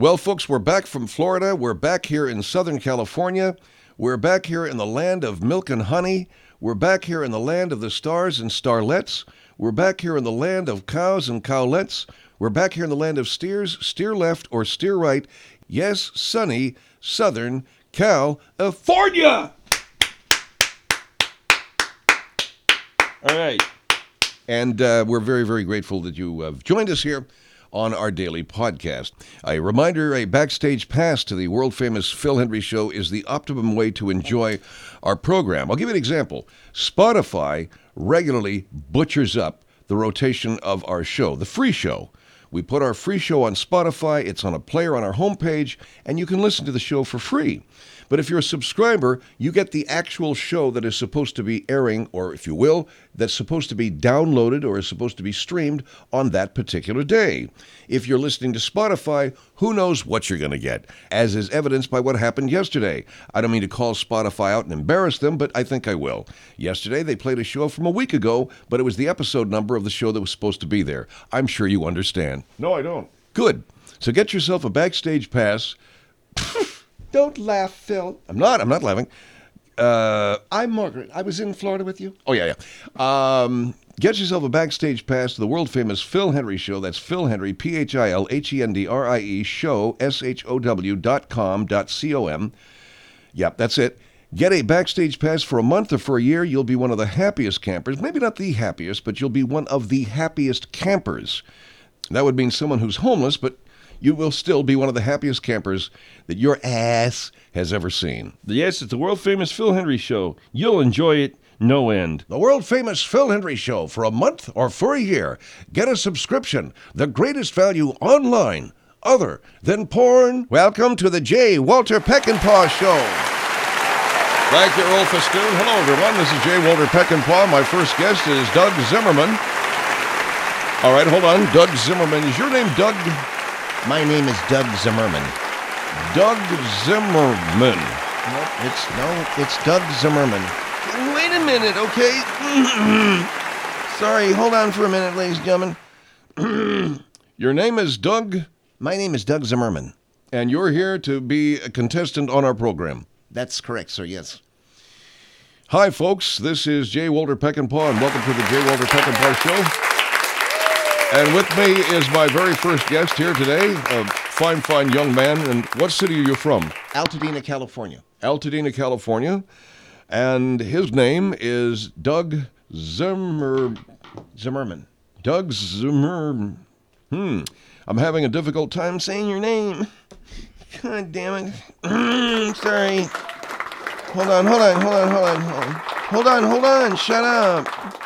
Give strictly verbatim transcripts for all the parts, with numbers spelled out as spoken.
Well, folks, we're back from Florida. We're back here in Southern California. We're back here in the land of milk and honey. We're back here in the land of the stars and starlets. We're back here in the land of cows and cowlets. We're back here in the land of steers, steer left or steer right. Yes, sunny Southern California. All right. And uh, we're very, very grateful that you have joined us here on our daily podcast. A reminder, a backstage pass to the world-famous Phil Hendrie Show is the optimum way to enjoy our program. I'll give you an example. Spotify regularly butchers up the rotation of our show, the free show. We put our free show on Spotify. It's on a player on our homepage, and you can listen to the show for free. But if you're a subscriber, you get the actual show that is supposed to be airing, or if you will, that's supposed to be downloaded or is supposed to be streamed on that particular day. If you're listening to Spotify, who knows what you're going to get, as is evidenced by what happened yesterday. I don't mean to call Spotify out and embarrass them, but I think I will. Yesterday, they played a show from a week ago, but it was the episode number of the show that was supposed to be there. I'm sure you understand. No, I don't. Good. So get yourself a backstage pass. Don't laugh, Phil. I'm not. I'm not laughing. Uh, I'm Margaret. I was in Florida with you. oh, yeah, yeah. Um, get yourself a backstage pass to the world-famous Phil Hendrie Show. That's Phil Hendrie, P H I L H E N D R I E, show, S H O W dot com, dot C O M. Yep, that's it. Get a backstage pass for a month or for a year. You'll be one of the happiest campers. Maybe not the happiest, but you'll be one of the happiest campers. That would mean someone who's homeless, but you will still be one of the happiest campers that your ass has ever seen. Yes, it's the world-famous Phil Hendrie Show. You'll enjoy it no end. The world-famous Phil Hendrie Show for a month or for a year. Get a subscription. The greatest value online other than porn. Welcome to the J. Walter Peckinpah Show. Thank you, Earl Festoon. Hello, everyone. This is J. Walter Peckinpah. My first guest is Doug Zimmerman. All right, hold on. Doug Zimmerman. Is your name Doug? My name is Doug Zimmerman. Doug Zimmerman. No, it's no, it's Doug Zimmerman. Wait a minute, okay? Sorry, hold on for a minute, ladies and gentlemen. Your name is Doug, My name is Doug Zimmerman. and you're here to be a contestant on our program. That's correct, sir, yes. Hi, folks. This is J. Walter Peckinpah, and welcome to the J. Walter Peckinpah Show. And with me is my very first guest here today, a fine, fine young man. And what city are you from? Altadena, California. Altadena, California. And his name is Doug Zimmer... Zimmerman. Doug Zimmer... Hmm. I'm having a difficult time saying your name. God damn it. Sorry. Hold on, hold on, hold on, hold on, hold on. Hold on, hold on, shut up.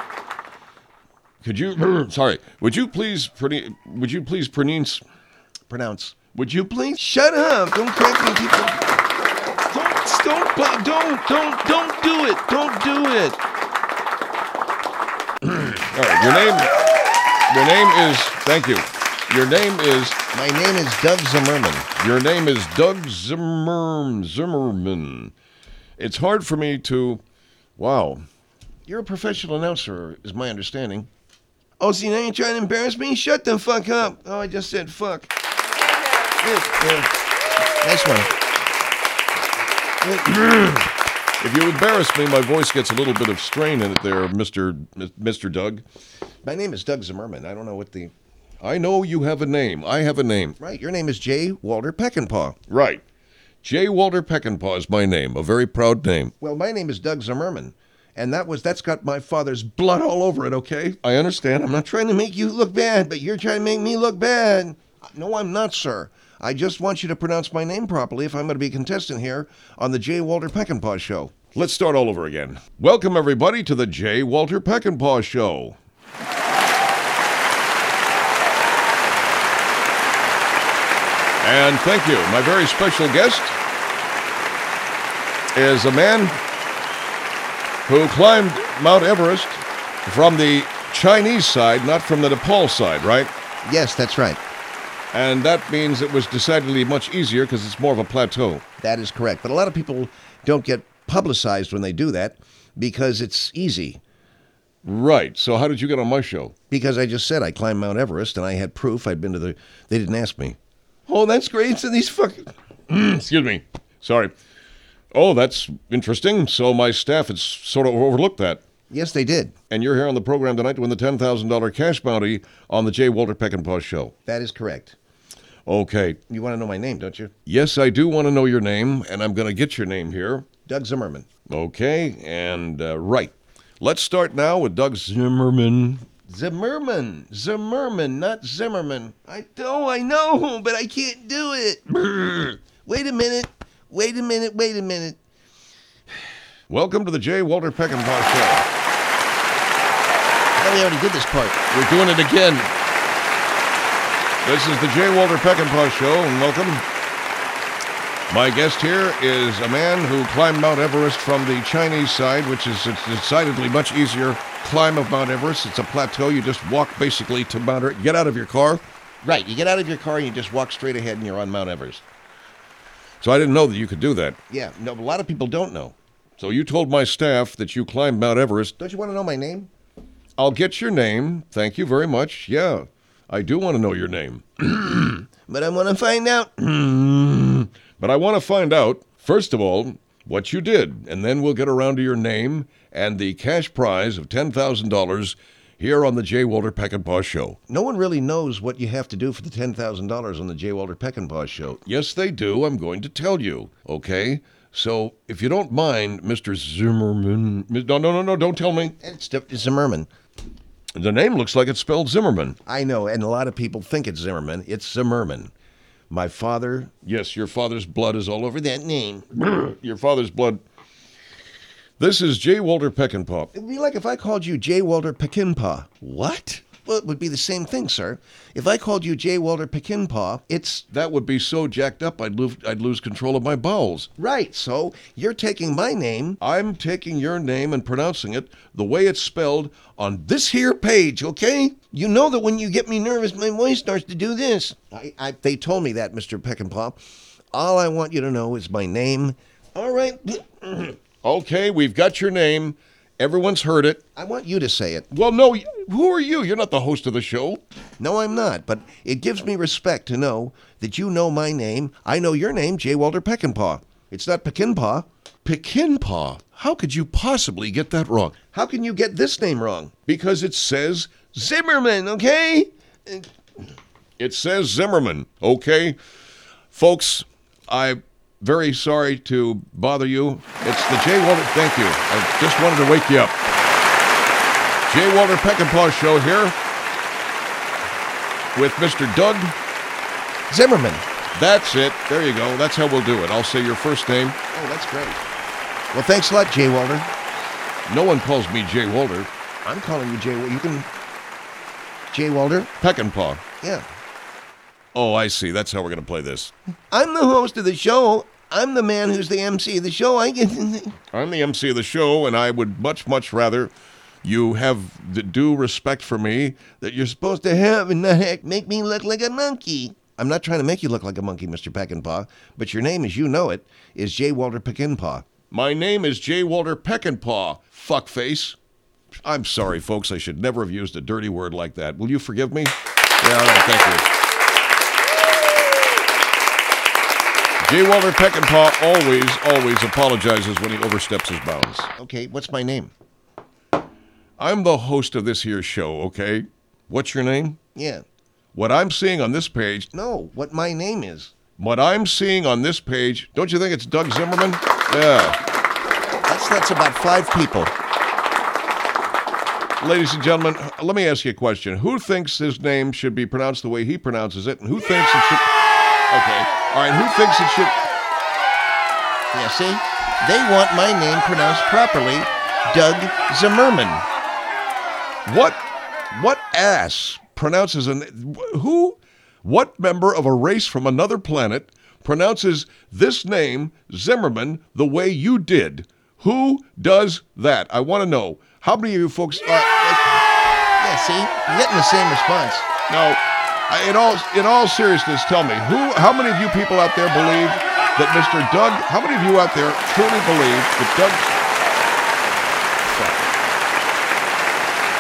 Could you... Sorry. Would you please... Pronounce, would you please pronounce... Pronounce. Would you please... Shut up. Don't correct me, people. Don't, don't, don't, don't, don't do it. Don't do it. All right. Your name... Your name is... Thank you. Your name is... My name is Doug Zimmerman. Your name is Doug Zimmer, Zimmerman. It's hard for me to... Wow. You're a professional announcer, is my understanding. Oh, see, now you're trying to embarrass me? Shut the fuck up. Oh, I just said fuck. Yeah, yeah. Nice one. If you embarrass me, my voice gets a little bit of strain in it there, Mister Mister Doug. My name is Doug Zimmerman. I don't know what the... I know you have a name. I have a name. Right, your name is J. Walter Peckinpah. Right. J. Walter Peckinpah is my name, a very proud name. Well, my name is Doug Zimmerman. And that was, that's got my father's blood all over it, okay? I understand. I'm not trying to make you look bad, but you're trying to make me look bad. No, I'm not, sir. I just want you to pronounce my name properly if I'm going to be a contestant here on the J. Walter Peckinpah Show. Let's start all over again. Welcome, everybody, to the J. Walter Peckinpah Show. And thank you. My very special guest is a man who climbed Mount Everest from the Chinese side, not from the Nepal side, right? Yes, that's right. And that means it was decidedly much easier because it's more of a plateau. That is correct. But a lot of people don't get publicized when they do that because it's easy. Right. So how did you get on my show? Because I just said I climbed Mount Everest and I had proof. I'd been to the... They didn't ask me. Oh, that's great. So these fucking... Excuse me. Sorry. Oh, that's interesting. So my staff has sort of overlooked that. Yes, they did. And you're here on the program tonight to win the ten thousand dollars cash bounty on the J. Walter Peckinpah Show. That is correct. Okay. You want to know my name, don't you? Yes, I do want to know your name, and I'm going to get your name here. Doug Zimmerman. Okay, and uh, right. Let's start now with Doug Zimmerman. Zimmerman. Zimmerman, not Zimmerman. I know, I know, but I can't do it. Wait a minute. Wait a minute. Wait a minute. Welcome to the J. Walter Peckinpah Show. I thought we already did this part. We're doing it again. This is the J. Walter Peckinpah Show, and welcome. My guest here is a man who climbed Mount Everest from the Chinese side, which is a decidedly much easier climb of Mount Everest. It's a plateau. You just walk basically to Mount Everest. Get out of your car. Right. You get out of your car and you just walk straight ahead and you're on Mount Everest. So I didn't know that you could do that. Yeah. No, a lot of people don't know. So you told my staff that you climbed Mount Everest. Don't you want to know my name? I'll get your name. Thank you very much. Yeah, I do want to know your name. But I want to find out. But I want to find out, first of all, what you did, and then we'll get around to your name and the cash prize of ten thousand dollars here on the J. Walter Peckinpah Show. No one really knows what you have to do for the ten thousand dollars on the J. Walter Peckinpah Show. Yes, they do. I'm going to tell you, okay? So, if you don't mind, Mister Zimmerman... No, no, no, no, don't tell me. It's Zimmerman. The name looks like it's spelled Zimmerman. I know, and a lot of people think it's Zimmerman. It's Zimmerman. My father... Yes, your father's blood is all over that name. Your father's blood... This is J. Walter Peckinpah. It would be like if I called you J. Walter Peckinpah. What? Well, it would be the same thing, sir. If I called you J. Walter Peckinpah, it's... That would be so jacked up, I'd lose, I'd lose control of my bowels. Right, so you're taking my name... I'm taking your name and pronouncing it the way it's spelled on this here page, okay? You know that when you get me nervous, my voice starts to do this. I, I, they told me that, Mister Peckinpah. All I want you to know is my name. All right. Okay, we've got your name. Everyone's heard it. I want you to say it. Well, no, who are you? You're not the host of the show. No, I'm not, but it gives me respect to know that you know my name. I know your name, J. Walter Peckinpah. It's not Peckinpah. Peckinpah? How could you possibly get that wrong? How can you get this name wrong? Because it says... Zimmerman, okay? It says Zimmerman, okay? Folks, I'm very sorry to bother you. It's the J. Walter... Thank you. I just wanted to wake you up. J. Walter Peckinpah Show here with Mister Doug Zimmerman. That's it. There you go. That's how we'll do it. I'll say your first name. Oh, that's great. Well, thanks a lot, J. Walter. No one calls me J. Walter. I'm calling you J. Walter. You can... J. Walter? Peckinpah. Yeah. Oh, I see. That's how we're going to play this. I'm the host of the show. I'm the man who's the M C of the show. I get... I'm the M C of the show, and I would much, much rather you have the due respect for me that you're supposed to have and not make me look like a monkey. I'm not trying to make you look like a monkey, Mister Peckinpah, but your name, as you know it, is J. Walter Peckinpah. My name is J. Walter Peckinpah, fuckface. I'm sorry, folks. I should never have used a dirty word like that. Will you forgive me? Yeah, all right, thank you. J. Walter Peckinpah always, always apologizes when he oversteps his bounds. Okay, what's my name? I'm the host of this here show, okay? What's your name? Yeah. What I'm seeing on this page... No, what my name is. What I'm seeing on this page... Don't you think it's Doug Zimmerman? Yeah. That's, that's about five people. Ladies and gentlemen, let me ask you a question. Who thinks his name should be pronounced the way he pronounces it, and who thinks it should... Okay. All right, who thinks it should... Yeah, see? They want my name pronounced properly, Doug Zimmerman. What, what ass pronounces an... Who, what member of a race from another planet pronounces this name, Zimmerman, the way you did? Who does that? I want to know. How many of you folks... Are, yeah, see? You're getting the same response. No. In all, in all seriousness, tell me, who? How many of you people out there believe that Mister Doug... How many of you out there truly believe that Doug...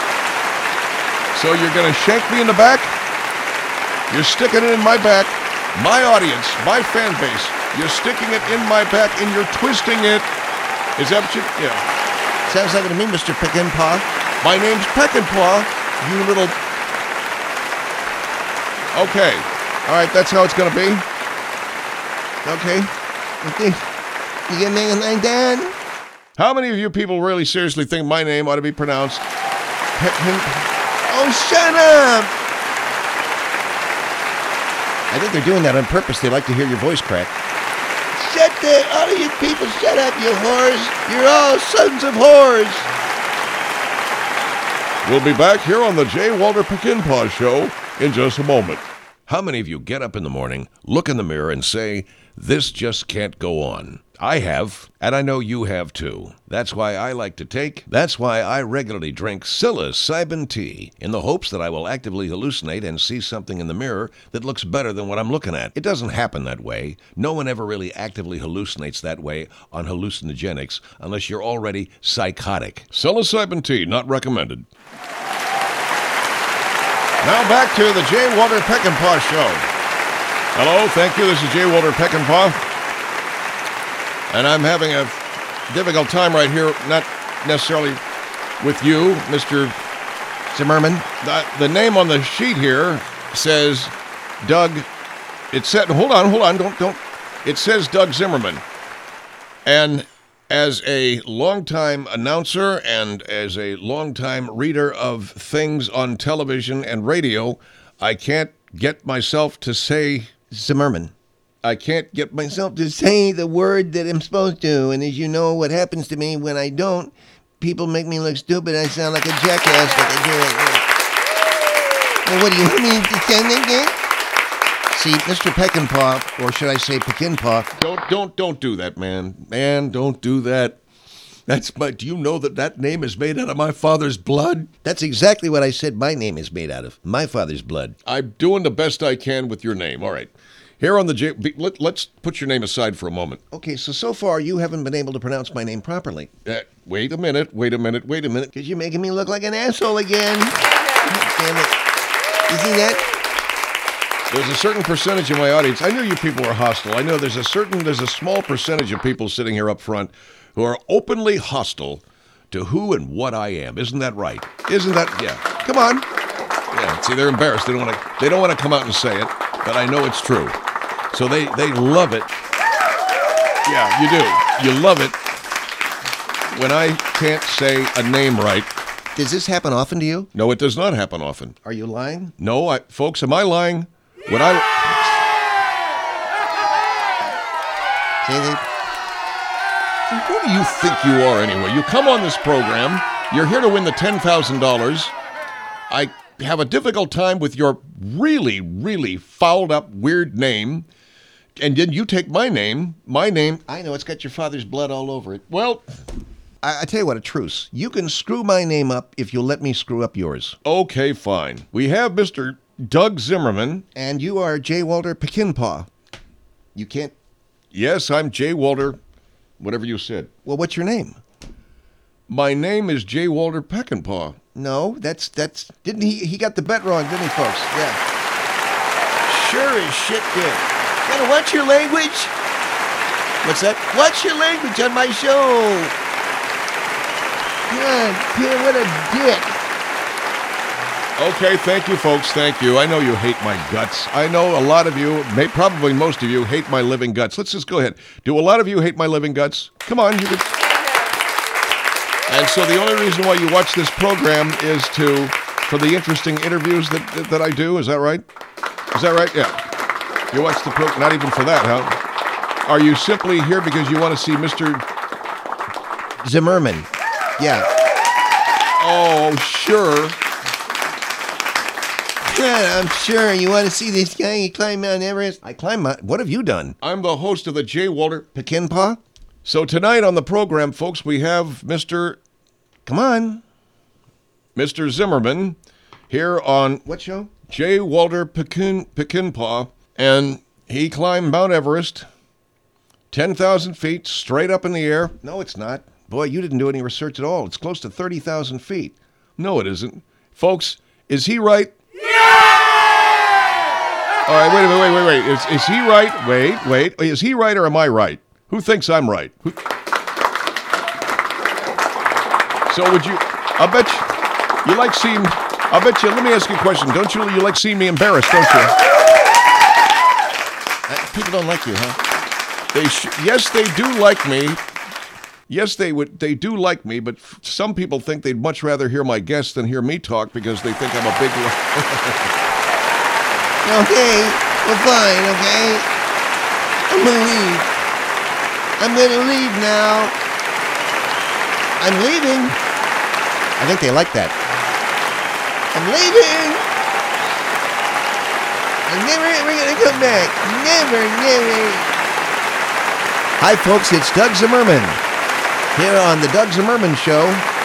So you're going to shank me in the back? You're sticking it in my back? my audience, my fan base. You're sticking it in my back and you're twisting it. Is that what you... Yeah. Sounds like to me, Mister Peckinpah. My name's Peckinpah, you little... Okay. All right, that's how it's going to be. Okay. Okay. You get me like that? How many of you people really seriously think my name ought to be pronounced Peckin... Oh, shut up! I think they're doing that on purpose. They like to hear your voice crack. Shut the... All of you people, shut up, you whores. You're all sons of whores. We'll be back here on the J. Walter Peckinpah Show in just a moment. How many of you get up in the morning, look in the mirror, and say, this just can't go on? I have, and I know you have too. That's why I like to take, that's why I regularly drink psilocybin tea, in the hopes that I will actively hallucinate and see something in the mirror that looks better than what I'm looking at. It doesn't happen that way. No one ever really actively hallucinates that way on hallucinogenics unless you're already psychotic. Psilocybin tea, not recommended. Now back to the J. Walter Peckinpah Show. Hello, thank you. This is J. Walter Peckinpah. And I'm having a difficult time right here, not necessarily with you, Mister Zimmerman. The, the name on the sheet here says Doug. It said, hold on, hold on, don't, don't. It says Doug Zimmerman. And as a longtime announcer and as a longtime reader of things on television and radio, I can't get myself to say Zimmerman. I can't get myself to say the word that I'm supposed to. And as you know, what happens to me when I don't, people make me look stupid. I sound like a jackass. Like I do it. Well, what do you want me to sound like that? See, Mister Peckinpah, or should I say Peckinpah? Don't, don't, don't do that, man. Man, don't do that. That's my, do you know that that name is made out of my father's blood? That's exactly what I said my name is made out of. My father's blood. I'm doing the best I can with your name. All right. Here on the J... Let, let's put your name aside for a moment. Okay, so, so far you haven't been able to pronounce my name properly. Uh, wait a minute, wait a minute, wait a minute. Because you're making me look like an asshole again. Damn it. You see that? There's a certain percentage of my audience. I knew you people were hostile. I know there's a certain, there's a small percentage of people sitting here up front who are openly hostile to who and what I am. Isn't that right? Isn't that, yeah. Come on. Yeah, see, they're embarrassed. They don't want to, they don't want to come out and say it, but I know it's true. So they, they love it. Yeah, you do. You love it when I can't say a name right. Does this happen often to you? No, it does not happen often. Are you lying? No, I, folks, am I lying? When I... Say that. Who do you think you are anyway? You come on this program, you're here to win the ten thousand dollars. I have a difficult time with your really, really fouled up, weird name. And then you take my name, my name. I know, it's got your father's blood all over it. Well, I, I tell you what, a truce. You can screw my name up if you'll let me screw up yours. Okay, fine. We have Mister Doug Zimmerman. And you are J. Walter Peckinpah. You can't... Yes, I'm J. Walter, whatever you said. Well, what's your name? My name is J. Walter Peckinpah. No, that's, that's... Didn't he... He got the bet wrong, didn't he, folks? Yeah. Sure as shit did. Gotta watch your language. What's that? Watch your language on my show. God, Pierre, what a dick. Okay, thank you, folks. Thank you. I know you hate my guts. I know a lot of you, may, probably most of you, hate my living guts. Let's just go ahead. Do a lot of you hate my living guts? Come on, you can. And so the only reason why you watch this program is to, for the interesting interviews that that, that I do. Is that right? Is that right? Yeah. You watch the program, not even for that, huh? Are you simply here because you want to see Mister Zimmerman? Yeah. Oh, sure. Yeah, I'm sure. You want to see this guy? He climbed Mount Everest. I climbed Mount... What have you done? I'm the host of the J. Walter Peckinpah. So tonight on the program, folks, we have Mister Come on. Mister Zimmerman here on what show? J. Walter Peckin, Peckinpah, and he climbed Mount Everest, ten thousand feet, straight up in the air. No, it's not. Boy, you didn't do any research at all. It's close to thirty thousand feet. No, it isn't. Folks, is he right? All right, wait a minute, wait, wait, wait. Is, is he right? Wait, wait. Is he right or am I right? Who thinks I'm right? Who... So would you, I bet you, you like seeing, I bet you, let me ask you a question. Don't you, you like seeing me embarrassed, don't you? Uh, people don't like you, huh? They sh- yes, they do like me. Yes, they would. They do like me, but f- some people think they'd much rather hear my guests than hear me talk because they think I'm a big. Okay, well, fine, okay? I'm gonna leave. I'm gonna leave now. I'm leaving. I think they like that. I'm leaving. I'm never ever gonna come back. Never, never. Hi, folks, it's Doug Zimmerman here on the Doug Zimmerman Show.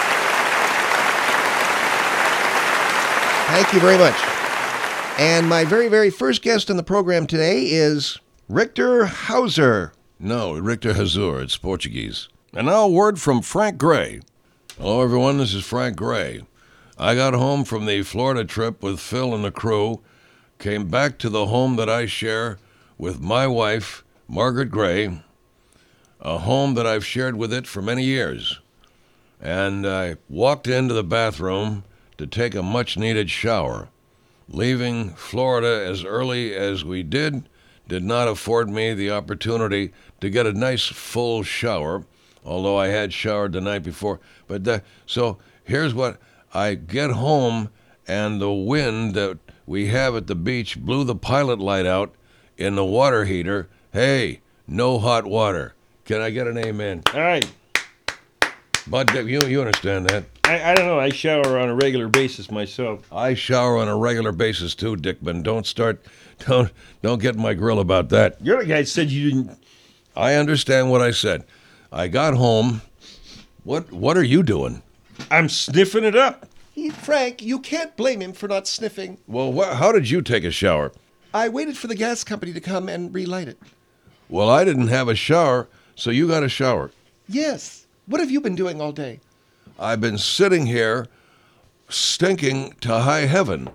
Thank you very much. And my very, very first guest on the program today is Richter Hauser. No, Richter Hazur. It's Portuguese. And now a word from Frank Gray. Hello, everyone. This is Frank Gray. I got home from the Florida trip with Phil and the crew, came back to the home that I share with my wife, Margaret Gray, a home that I've shared with it for many years. And I walked into the bathroom to take a much-needed shower. Leaving Florida as early as we did did not afford me the opportunity to get a nice full shower, although I had showered the night before. But the, so here's what, I get home and the wind that we have at the beach blew the pilot light out in the water heater. Hey, no hot water. Can I get an amen? All right. Bud, you, you understand that. I, I don't know. I shower on a regular basis myself. I shower on a regular basis too, Dickman. Don't start, don't, don't get in my grill about that. You're the guy that said you didn't. I understand what I said. I got home. What, what are you doing? I'm sniffing it up. He, Frank, you can't blame him for not sniffing. Well, wh- how did you take a shower? I waited for the gas company to come and relight it. Well, I didn't have a shower, so you got a shower. Yes. What have you been doing all day? I've been sitting here stinking to high heaven.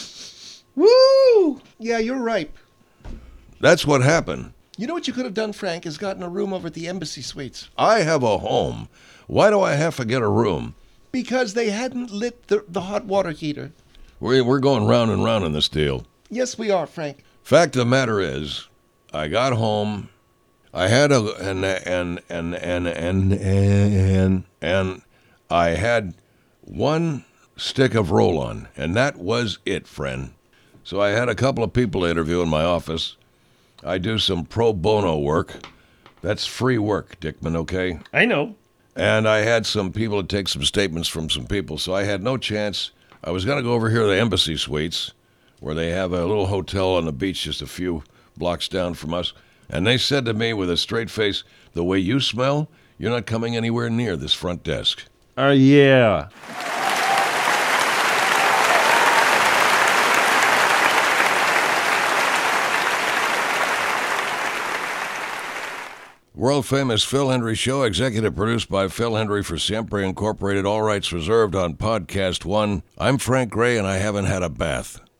Woo! Yeah, you're ripe. That's what happened. You know what you could have done, Frank, is gotten a room over at the Embassy Suites. I have a home. Why do I have to get a room? Because they hadn't lit the, the hot water heater. We're, we're going round and round in this deal. Yes, we are, Frank. Fact of the matter is, I got home, I had a, and, and, and, and, and, and, and I had one stick of roll-on, and that was it, friend. So I had a couple of people interview in my office. I do some pro bono work. That's free work, Dickman, okay? I know. And I had some people to take some statements from some people, so I had no chance. I was going to go over here to the Embassy Suites, where they have a little hotel on the beach just a few blocks down from us. And they said to me with a straight face, the way you smell, you're not coming anywhere near this front desk. Oh, uh, yeah. World famous Phil Hendrie Show, executive produced by Phil Hendrie for Siempre Incorporated, all rights reserved on Podcast One. I'm Frank Gray, and I haven't had a bath.